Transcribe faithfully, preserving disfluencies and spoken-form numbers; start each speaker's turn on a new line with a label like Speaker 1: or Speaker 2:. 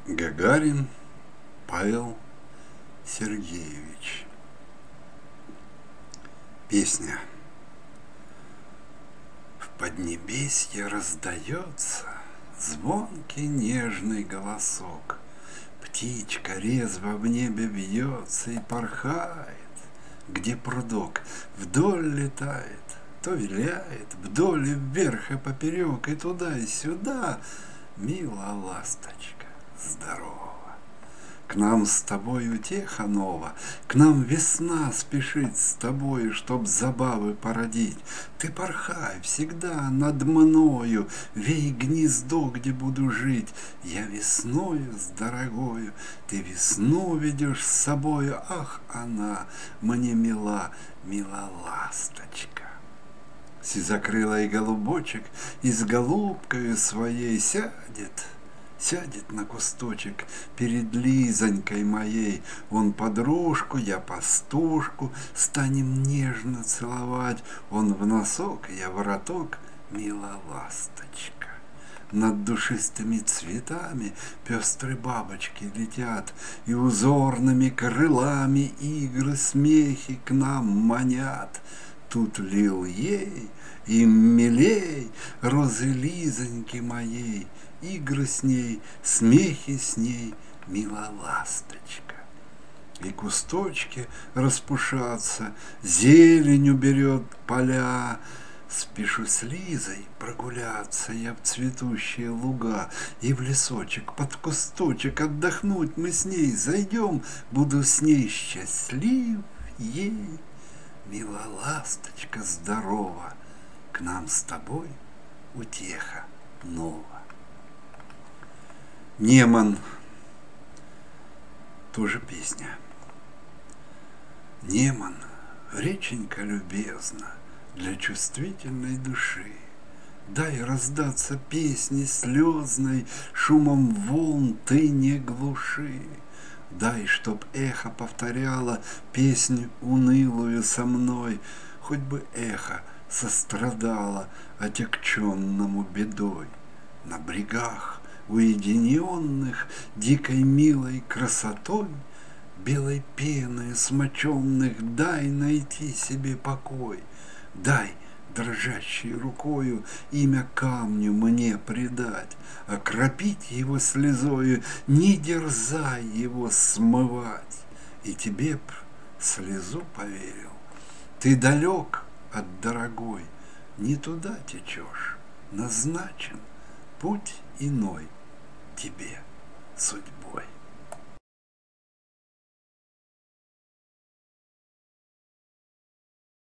Speaker 1: Гагарин Павел Сергеевич. Песня. В поднебесье раздается звонкий нежный голосок. Птичка резво в небе бьется и порхает, где прудок вдоль летает, то виляет вдоль и вверх и поперек, и туда и сюда. Мила ласточка, здорово! К нам с тобой утеха нова, к нам весна спешит с тобой, чтоб забавы породить. Ты порхай всегда над мною, вей гнездо, где буду жить. Я весною с дорогою, ты весну ведешь с собою. Ах, она мне мила, мила ласточка. Сизокрылый голубочек и с голубкою своей сядет, Сядет на кусточек перед Лизонькой моей. Он подружку, я пастушку, станем нежно целовать. Он в носок, я в роток, мила ласточка. Над душистыми цветами пестрые бабочки летят, И узорными крылами игры, смехи к нам манят. Тут лил ей, им милей, розы Лизоньки моей, Игры с ней, смехи с ней, мила ласточка. И кусточки распушатся, зеленью берет поля. Спешу с Лизой прогуляться я в цветущие луга, И в лесочек под кусточек отдохнуть мы с ней зайдем. Буду с ней счастлив ей. Мила ласточка, здорова, к нам с тобой утеха нова. Неман. Тоже песня. Неман, реченька любезна для чувствительной души. Дай раздаться песни слезной, шумом волн ты не глуши. Дай, чтоб эхо повторяло песню унылую со мной, Хоть бы эхо сострадало отягченному бедой. На брегах уединенных дикой милой красотой, Белой пеной смоченных, дай найти себе покой. Дай дрожащей рукою имя камню мне предать, Окропить его слезою, не дерзай его смывать. И тебе б слезу поверил, ты далек от дорогой, Не туда течешь, назначен путь иной тебе судьбой.